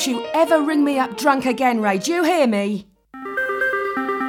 Don't you ever ring me up drunk again, Ray. Do you hear me?